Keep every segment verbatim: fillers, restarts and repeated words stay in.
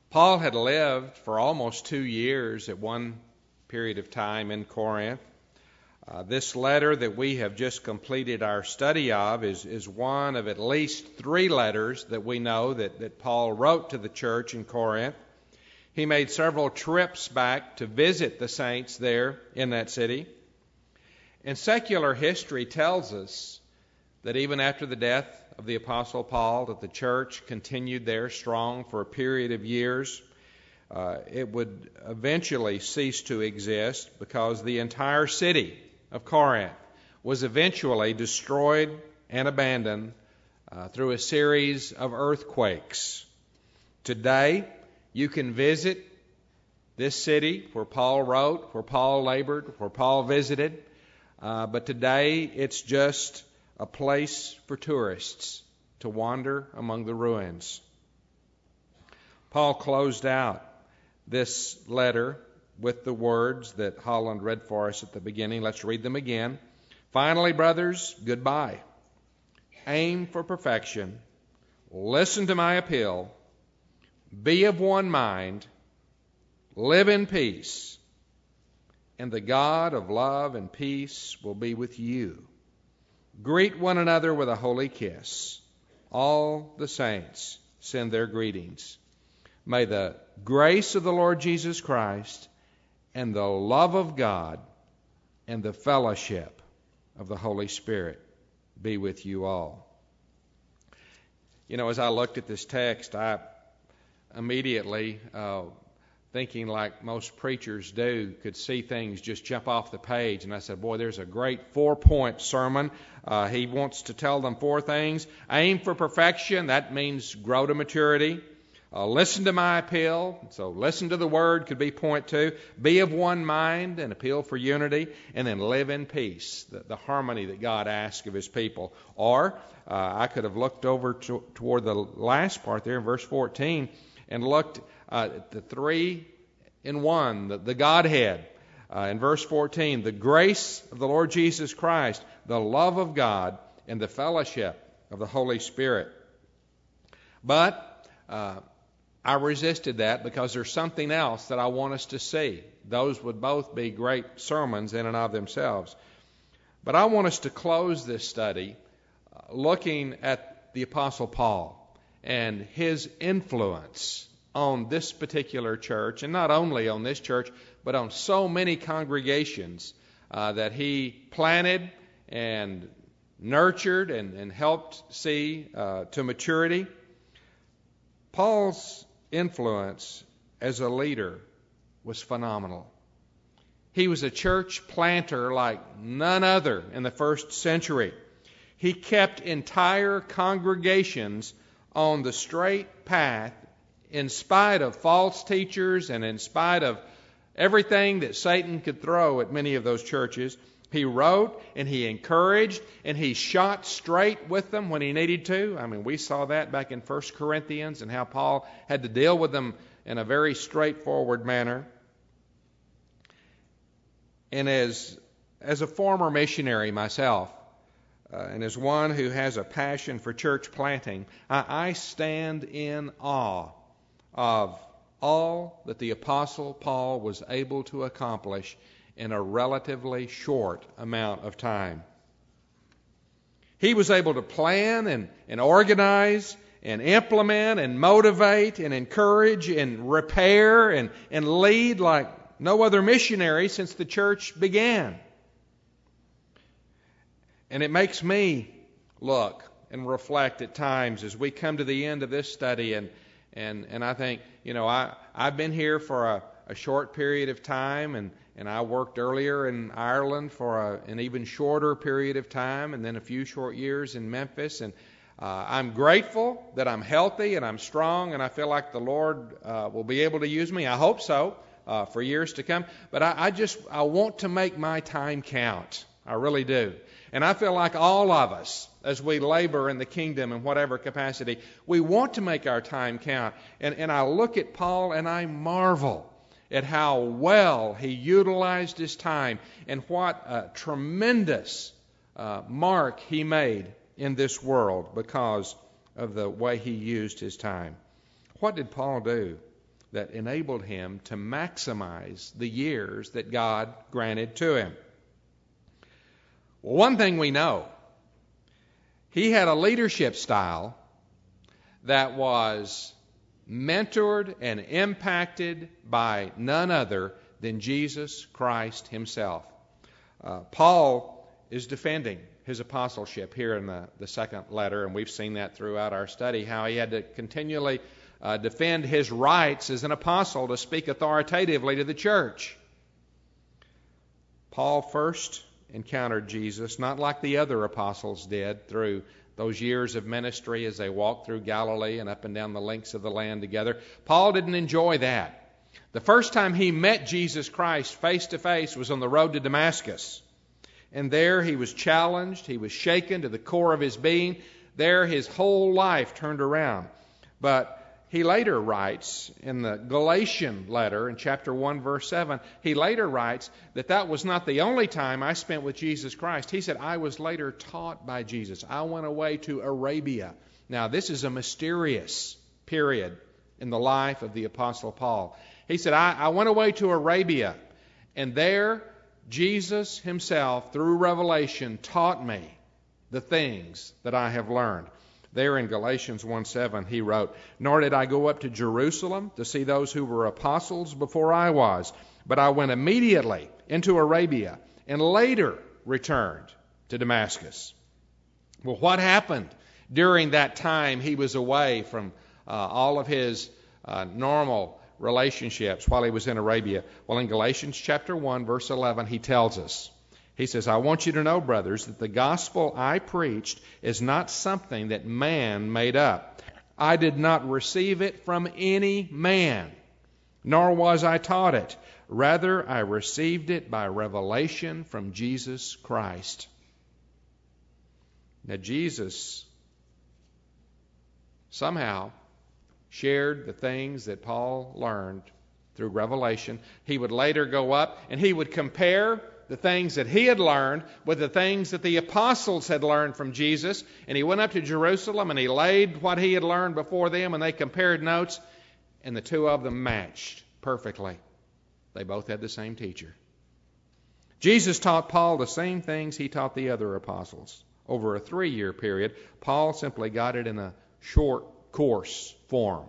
Paul had lived for almost two years at one period of time in Corinth. Uh, this letter that we have just completed our study of is, is one of at least three letters that we know that, that Paul wrote to the church in Corinth. He made several trips back to visit the saints there in that city. And secular history tells us that even after the death of the Apostle Paul, that the church continued there strong for a period of years. Uh, it would eventually cease to exist because the entire city of Corinth was eventually destroyed and abandoned uh, through a series of earthquakes. Today, you can visit this city where Paul wrote, where Paul labored, where Paul visited, uh, but today it's just a place for tourists to wander among the ruins. Paul closed out this letter with the words that Holland read for us at the beginning. Let's read them again. Finally, brothers, goodbye. Aim for perfection. Listen to my appeal. Be of one mind. Live in peace. And the God of love and peace will be with you. Greet one another with a holy kiss. All the saints send their greetings. May the grace of the Lord Jesus Christ and the love of God and the fellowship of the Holy Spirit be with you all. You know, as I looked at this text, I immediately, uh, thinking like most preachers do, could see things just jump off the page. And I said, boy, there's a great four-point sermon. Uh, he wants to tell them four things. Aim for perfection. That means grow to maturity. Uh, listen to my appeal. So listen to the word could be point two. Be of one mind, an appeal for unity. And then live in peace, the, the harmony that God asks of his people. Or uh, I could have looked over to, toward the last part there in verse fourteen and looked uh, at the three in one, the, the Godhead. Uh, in verse fourteen, the grace of the Lord Jesus Christ, the love of God, and the fellowship of the Holy Spirit. But uh, I resisted that because there's something else that I want us to see. Those would both be great sermons in and of themselves. But I want us to close this study uh, looking at the Apostle Paul and his influence on this particular church, and not only on this church, but on so many congregations uh, that he planted and nurtured and, and helped see uh, to maturity. Paul's influence as a leader was phenomenal. He was a church planter like none other in the first century. He kept entire congregations on the straight path in spite of false teachers and in spite of everything that Satan could throw at many of those churches. He wrote and he encouraged and he shot straight with them when he needed to. I mean, we saw that back in First Corinthians and how Paul had to deal with them in a very straightforward manner. And as as a former missionary myself, uh, and as one who has a passion for church planting, I, I stand in awe of all that the Apostle Paul was able to accomplish in a relatively short amount of time. He was able to plan and, and organize and implement and motivate and encourage and repair and, and lead like no other missionary since the church began. And it makes me look and reflect at times as we come to the end of this study and and, and I think, you know, I, I've been here for a, a short period of time and And I worked earlier in Ireland for a, an even shorter period of time and then a few short years in Memphis. And uh, I'm grateful that I'm healthy and I'm strong and I feel like the Lord uh, will be able to use me. I hope so uh, for years to come. But I, I just, I want to make my time count. I really do. And I feel like all of us, as we labor in the kingdom in whatever capacity, we want to make our time count. And, and I look at Paul and I marvel at how well he utilized his time and what a tremendous uh, mark he made in this world because of the way he used his time. What did Paul do? that enabled him to maximize the years that God granted to him. Well, one thing we know, he had a leadership style that was mentored and impacted by none other than Jesus Christ himself. Uh, Paul is defending his apostleship here in the, the second letter, and we've seen that throughout our study, how he had to continually uh, defend his rights as an apostle to speak authoritatively to the church. Paul first encountered Jesus, not like the other apostles did, through those years of ministry as they walked through Galilee and up and down the lengths of the land together. Paul didn't enjoy that. The first time he met Jesus Christ face to face was on the road to Damascus. And there he was challenged, he was shaken to the core of his being. There his whole life turned around. But he later writes in the Galatian letter in chapter one verse seven, he later writes that that was not the only time I spent with Jesus Christ. He said, I was later taught by Jesus. I went away to Arabia. Now this is a mysterious period in the life of the Apostle Paul. He said, I, I went away to Arabia, and there Jesus himself, through revelation, taught me the things that I have learned. There in Galatians one seven, he wrote, Nor did I go up to Jerusalem to see those who were apostles before I was, but I went immediately into Arabia and later returned to Damascus. Well, what happened during that time he was away from uh, all of his uh, normal relationships while he was in Arabia? Well, in Galatians chapter one, verse eleven, he tells us, he says, I want you to know, brothers, that the gospel I preached is not something that man made up. I did not receive it from any man, nor was I taught it. Rather, I received it by revelation from Jesus Christ. Now, Jesus somehow shared the things that Paul learned through revelation. He would later go up and he would compare the things that he had learned with the things that the apostles had learned from Jesus. And he went up to Jerusalem and he laid what he had learned before them, and they compared notes, and the two of them matched perfectly. They both had the same teacher. Jesus taught Paul the same things he taught the other apostles. Over a three-year period, Paul simply got it in a short course form.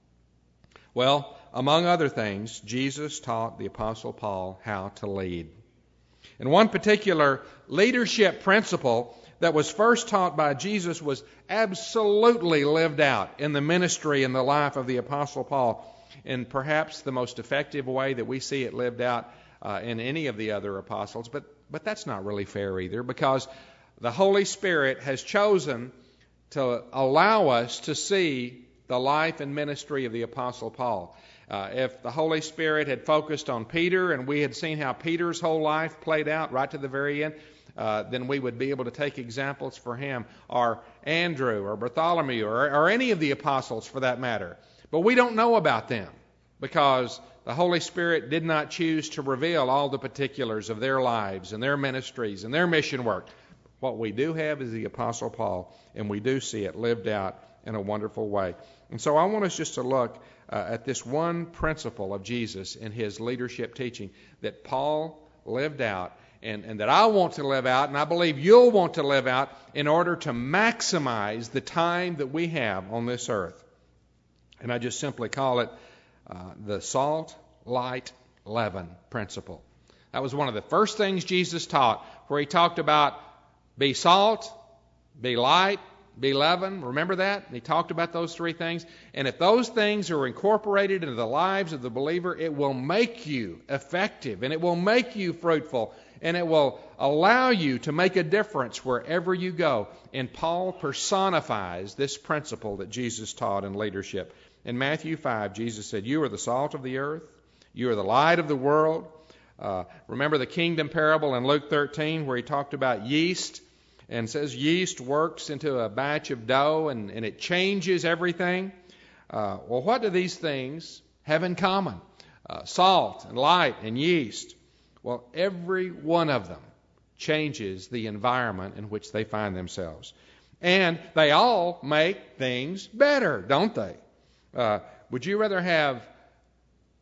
Well, among other things, Jesus taught the Apostle Paul how to lead. And one particular leadership principle that was first taught by Jesus was absolutely lived out in the ministry and the life of the Apostle Paul, in perhaps the most effective way that we see it lived out uh, in any of the other apostles. But, but that's not really fair either, because the Holy Spirit has chosen to allow us to see the life and ministry of the Apostle Paul. Uh, if the Holy Spirit had focused on Peter and we had seen how Peter's whole life played out right to the very end, uh, then we would be able to take examples for him, or Andrew, or Bartholomew, or, or any of the apostles for that matter. But we don't know about them because the Holy Spirit did not choose to reveal all the particulars of their lives and their ministries and their mission work. What we do have is the Apostle Paul, and we do see it lived out in a wonderful way. And so I want us just to look uh, at this one principle of Jesus in his leadership teaching that Paul lived out, and, and that I want to live out, and I believe you'll want to live out in order to maximize the time that we have on this earth. And I just simply call it uh, the salt, light, leaven principle. That was one of the first things Jesus taught, where he talked about be salt, be light, be leaven. Remember that? He talked about those three things. And if those things are incorporated into the lives of the believer, it will make you effective, and it will make you fruitful, and it will allow you to make a difference wherever you go. And Paul personifies this principle that Jesus taught in leadership. In Matthew five, Jesus said, you are the salt of the earth. You are the light of the world. Uh, remember the kingdom parable in Luke thirteen where he talked about yeast, and says yeast works into a batch of dough and, and it changes everything. Uh, well, what do these things have in common? Uh, salt and light and yeast. Well, every one of them changes the environment in which they find themselves. And they all make things better, don't they? Uh, would you rather have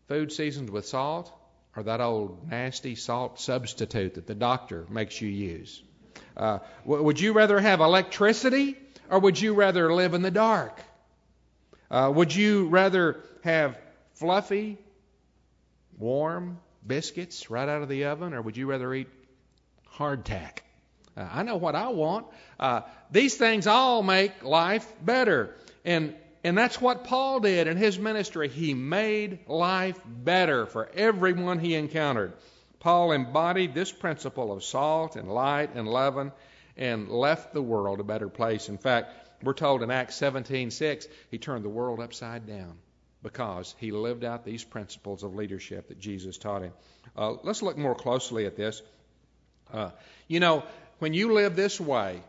food seasoned with salt, or that old nasty salt substitute that the doctor makes you use? Uh, w- would you rather have electricity, or would you rather live in the dark? Uh, would you rather have fluffy, warm biscuits right out of the oven, or would you rather eat hardtack? Uh, I know what I want. Uh, these things all make life better. And and that's what Paul did in his ministry. He made life better for everyone he encountered. Paul embodied this principle of salt and light and leaven and left the world a better place. In fact, we're told in Acts seventeen six, he turned the world upside down because he lived out these principles of leadership that Jesus taught him. Uh, let's look more closely at this. Uh, you know, when you live this way,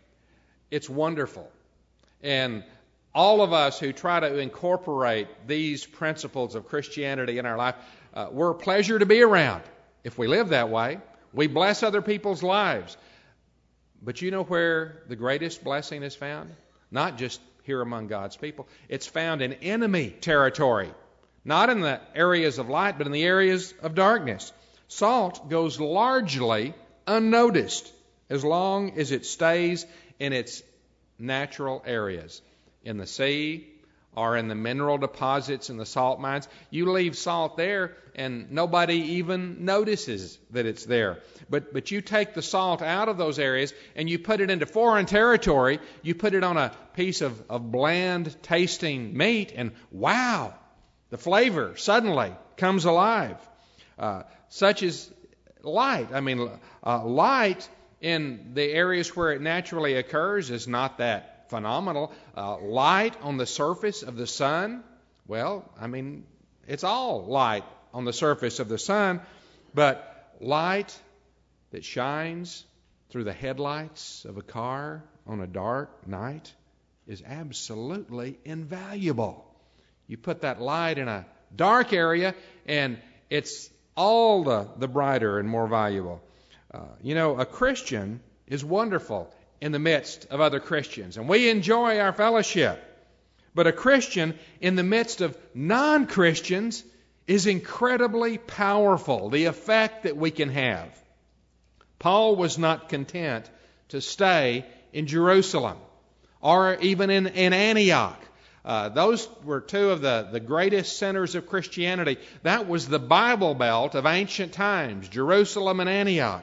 it's wonderful. And all of us who try to incorporate these principles of Christianity in our life, uh, we're a pleasure to be around. If we live that way, we bless other people's lives. But you know where the greatest blessing is found? Not just here among God's people. It's found in enemy territory. Not in the areas of light, but in the areas of darkness. Salt goes largely unnoticed as long as it stays in its natural areas. In the sea or in the mineral deposits in the salt mines, you leave salt there and nobody even notices that it's there. But but you take the salt out of those areas and you put it into foreign territory, you put it on a piece of, of bland tasting meat, and wow, the flavor suddenly comes alive. Uh, such as light. I mean, uh, light in the areas where it naturally occurs is not that phenomenal. Uh, light on the surface of the sun, well, I mean, it's all light on the surface of the sun, but light that shines through the headlights of a car on a dark night is absolutely invaluable. You put that light in a dark area and it's all the, the brighter and more valuable. Uh, you know, a Christian is wonderful in the midst of other Christians, and we enjoy our fellowship. But a Christian in the midst of non-Christians is incredibly powerful, the effect that we can have. Paul was not content to stay in Jerusalem or even in, in Antioch. Uh, those were two of the, the greatest centers of Christianity. That was the Bible Belt of ancient times, Jerusalem and Antioch.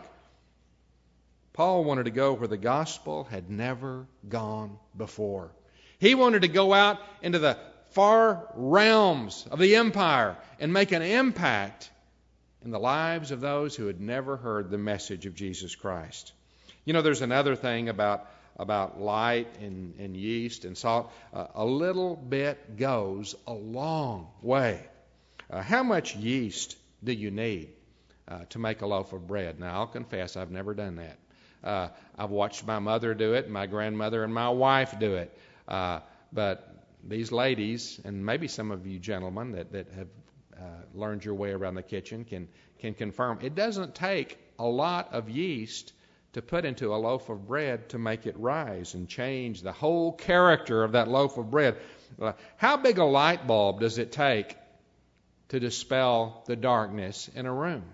Paul wanted to go where the gospel had never gone before. He wanted to go out into the far realms of the empire and make an impact in the lives of those who had never heard the message of Jesus Christ. You know, there's another thing about, about light and, and yeast and salt. Uh, a little bit goes a long way. Uh, how much yeast do you need uh, to make a loaf of bread? Now, I'll confess, I've never done that. Uh, I've watched my mother do it, my grandmother and my wife do it. Uh, but these ladies, and maybe some of you gentlemen that, that have uh, learned your way around the kitchen can, can confirm, it doesn't take a lot of yeast to put into a loaf of bread to make it rise and change the whole character of that loaf of bread. Uh, how big a light bulb does it take to dispel the darkness in a room?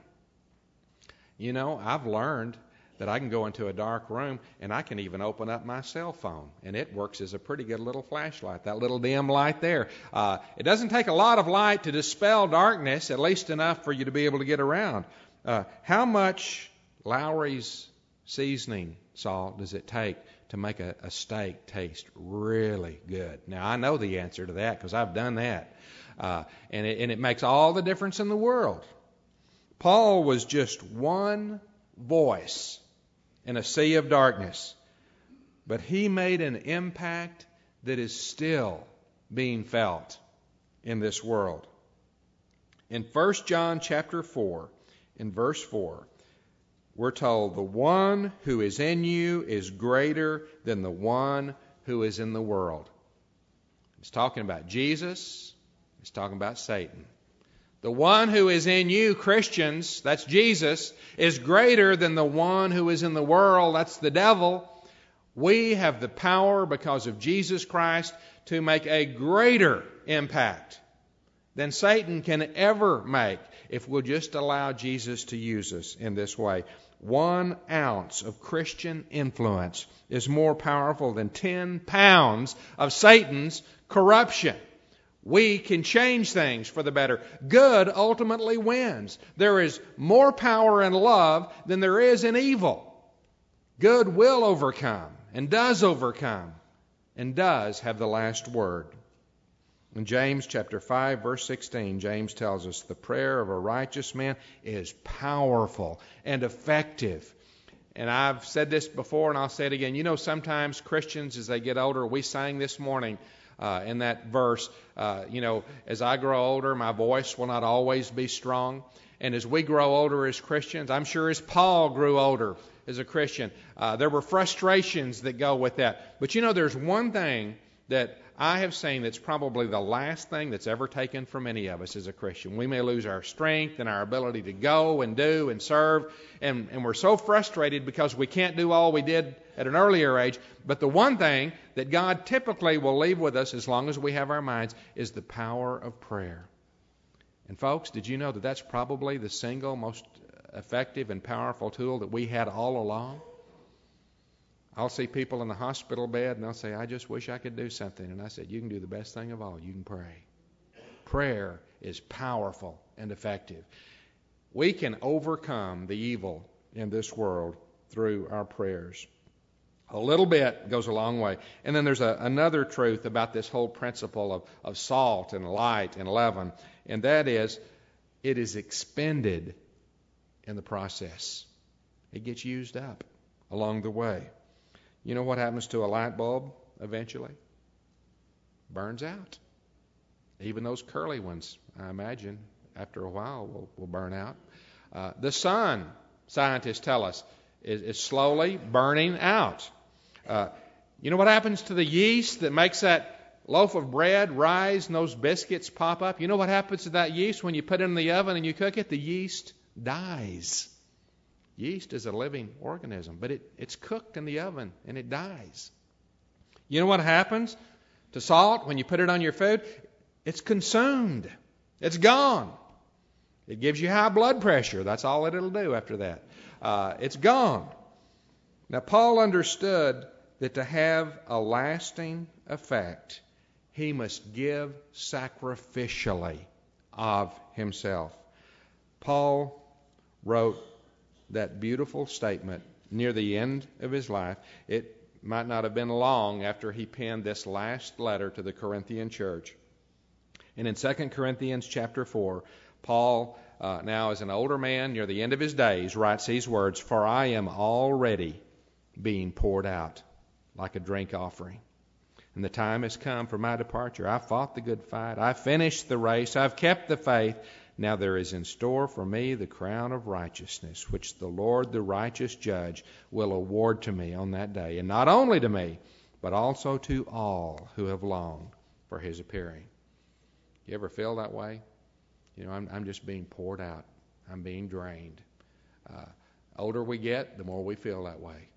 You know, I've learned that I can go into a dark room and I can even open up my cell phone, and it works as a pretty good little flashlight, that little dim light there. Uh, it doesn't take a lot of light to dispel darkness, at least enough for you to be able to get around. Uh, how much Lowry's seasoning salt does it take to make a, a steak taste really good? Now, I know the answer to that because I've done that. Uh, and, it, and it makes all the difference in the world. Paul was just one voice in a sea of darkness, but he made an impact that is still being felt in this world. In First John chapter four, in verse four, we're told, the one who is in you is greater than the one who is in the world. It's talking about Jesus. It's talking about Satan. The one who is in you, Christians, that's Jesus, is greater than the one who is in the world, that's the devil. We have the power because of Jesus Christ to make a greater impact than Satan can ever make if we'll just allow Jesus to use us in this way. One ounce of Christian influence is more powerful than ten pounds of Satan's corruption. We can change things for the better. Good ultimately wins. There is more power in love than there is in evil. Good will overcome and does overcome and does have the last word. In James chapter five, verse sixteen, James tells us the prayer of a righteous man is powerful and effective. And I've said this before and I'll say it again. You know, sometimes Christians, as they get older, we sang this morning uh, in that verse, uh, you know, as I grow older, my voice will not always be strong. And as we grow older as Christians, I'm sure as Paul grew older as a Christian, uh, there were frustrations that go with that. But you know, there's one thing that I have seen that's probably the last thing that's ever taken from any of us as a Christian. We may lose our strength and our ability to go and do and serve, and, and we're so frustrated because we can't do all we did at an earlier age. But the one thing that God typically will leave with us as long as we have our minds is the power of prayer. And folks, did you know that that's probably the single most effective and powerful tool that we had all along? I'll see people in the hospital bed and they'll say, I just wish I could do something. And I said, you can do the best thing of all. You can pray. Prayer is powerful and effective. We can overcome the evil in this world through our prayers. A little bit goes a long way. And then there's a, another truth about this whole principle of, of salt and light and leaven, and that is it is expended in the process. It gets used up along the way. You know what happens to a light bulb eventually? Burns out. Even those curly ones, I imagine, after a while will, will burn out. Uh, the sun, scientists tell us, is, is slowly burning out. Uh, you know what happens to the yeast that makes that loaf of bread rise and those biscuits pop up? You know what happens to that yeast when you put it in the oven and you cook it? The yeast dies. Yeast is a living organism, but it, it's cooked in the oven and it dies. You know what happens to salt when you put it on your food? It's consumed. It's gone. It gives you high blood pressure. That's all that it'll do after that. Uh, it's gone. Now, Paul understood that to have a lasting effect, he must give sacrificially of himself. Paul wrote that beautiful statement near the end of his life. It might not have been long after he penned this last letter to the Corinthian church. And in Second Corinthians chapter four, Paul, uh, now as an older man near the end of his days, writes these words, "For I am already being poured out like a drink offering. And the time has come for my departure. I fought the good fight. I finished the race. I've kept the faith. Now there is in store for me the crown of righteousness, which the Lord, the righteous judge, will award to me on that day. And not only to me, but also to all who have longed for his appearing." You ever feel that way? You know, I'm, I'm just being poured out. I'm being drained. Uh, older we get, the more we feel that way.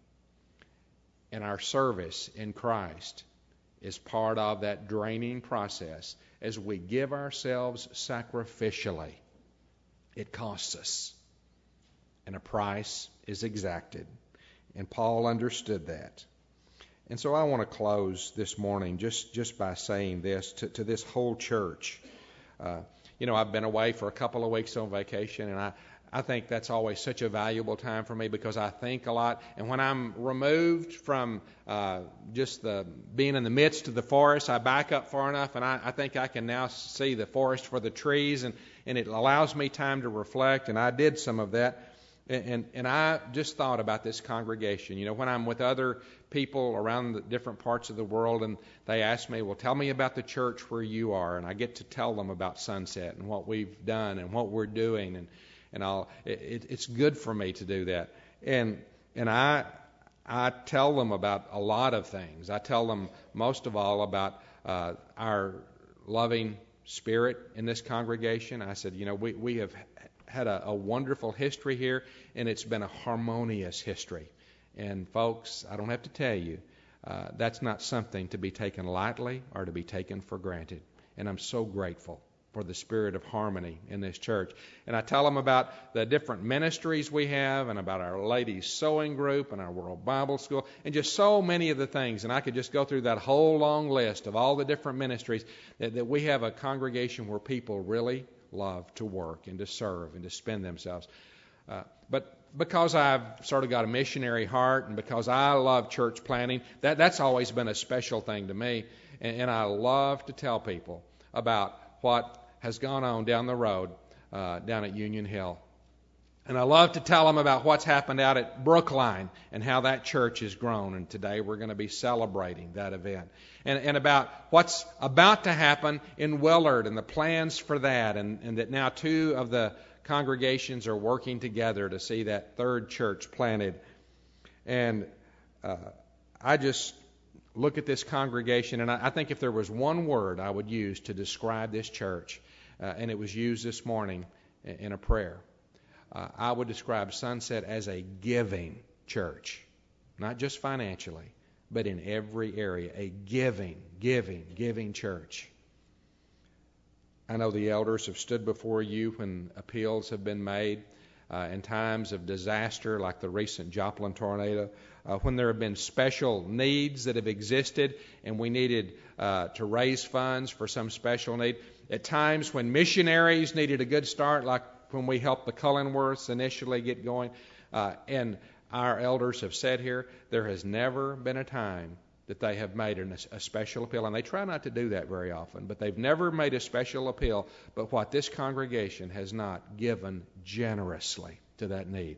And our service in Christ is part of that draining process as we give ourselves sacrificially. It costs us, and a price is exacted. And Paul understood that. And so I want to close this morning just, just by saying this to, to this whole church. Uh, you know, I've been away for a couple of weeks on vacation, and I, I think that's always such a valuable time for me because I think a lot. And when I'm removed from uh, just the being in the midst of the forest, I back up far enough, and I, I think I can now see the forest for the trees, and, and it allows me time to reflect, and I did some of that. And, and, and I just thought about this congregation. You know, when I'm with other people around the different parts of the world, and they ask me, well, tell me about the church where you are, and I get to tell them about Sunset and what we've done and what we're doing, and And I'll, it, it's good for me to do that. And and I I tell them about a lot of things. I tell them most of all about uh, our loving spirit in this congregation. I said, you know, we, we have had a, a wonderful history here, and it's been a harmonious history. And folks, I don't have to tell you, uh, that's not something to be taken lightly or to be taken for granted. And I'm so grateful for the spirit of harmony in this church. And I tell them about the different ministries we have and about our ladies' sewing group and our World Bible School and just so many of the things. And I could just go through that whole long list of all the different ministries that, that we have a congregation where people really love to work and to serve and to spend themselves. Uh, but because I've sort of got a missionary heart and because I love church planting, that, that's always been a special thing to me. And, and I love to tell people about what has gone on down the road uh, down at Union Hill. And I love to tell them about what's happened out at Brookline and how that church has grown. And today we're going to be celebrating that event. And, and about what's about to happen in Willard and the plans for that. And, and that now two of the congregations are working together to see that third church planted. And uh, I just look at this congregation, and I, I think if there was one word I would use to describe this church, uh, and it was used this morning in, in a prayer, uh, I would describe Sunset as a giving church. Not just financially, but in every area. A giving, giving, giving church. I know the elders have stood before you when appeals have been made uh, in times of disaster like the recent Joplin tornado, uh, when there have been special needs that have existed and we needed uh, to raise funds for some special need. At times when missionaries needed a good start, like when we helped the Cullenworths initially get going, uh, and our elders have said here, there has never been a time that they have made an, a special appeal. And they try not to do that very often, but they've never made a special appeal. But what this congregation has not given generously to that need.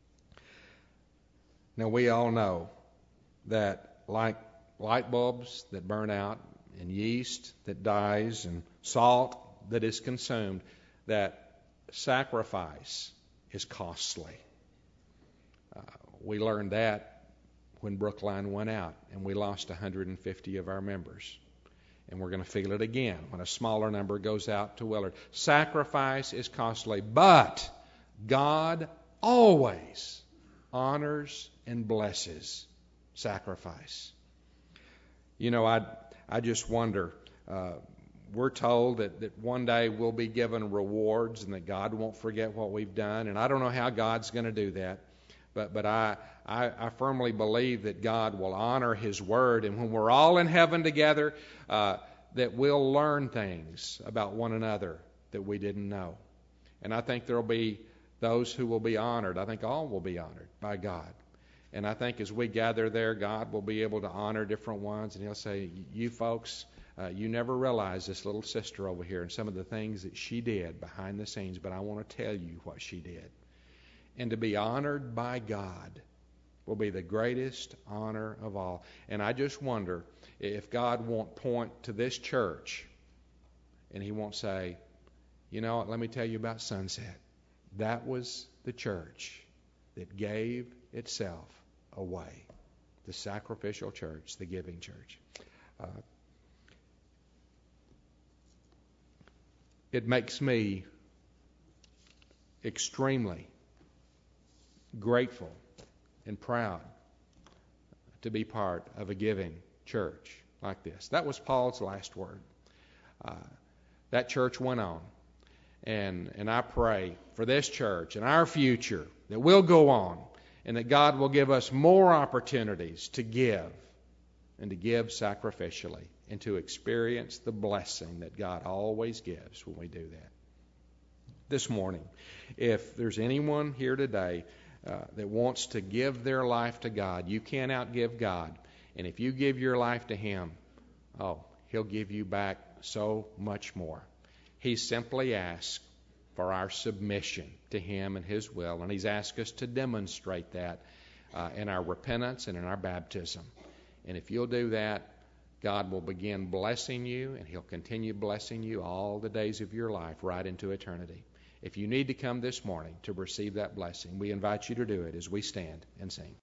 Now, we all know that like light bulbs that burn out, and yeast that dies, and salt that is consumed, that sacrifice is costly. Uh, we learned that when Brookline went out and we lost one hundred fifty of our members. And we're going to feel it again when a smaller number goes out to Willard. Sacrifice is costly, but God always honors and blesses sacrifice. You know, I I just wonder, uh, we're told that, that one day we'll be given rewards and that God won't forget what we've done. And I don't know how God's going to do that. But but I, I, I firmly believe that God will honor His Word. And when we're all in heaven together, uh, that we'll learn things about one another that we didn't know. And I think there will be those who will be honored. I think all will be honored by God. And I think as we gather there, God will be able to honor different ones. And He'll say, you folks, uh, you never realized this little sister over here and some of the things that she did behind the scenes. But I want to tell you what she did. And to be honored by God will be the greatest honor of all. And I just wonder if God won't point to this church and He won't say, you know, let me tell you about Sunset. That was the church that gave itself away. The sacrificial church, the giving church. Uh, it makes me extremely grateful and proud to be part of a giving church like this. That was Paul's last word. Uh, that church went on. And, and I pray for this church and our future that we'll go on and that God will give us more opportunities to give and to give sacrificially and to experience the blessing that God always gives when we do that. This morning, if there's anyone here today Uh, that wants to give their life to God, you can't outgive God. And if you give your life to Him, oh, He'll give you back so much more. He simply asks for our submission to Him and His will, and He's asked us to demonstrate that uh, in our repentance and in our baptism. And if you'll do that, God will begin blessing you, and He'll continue blessing you all the days of your life right into eternity. If you need to come this morning to receive that blessing, we invite you to do it as we stand and sing.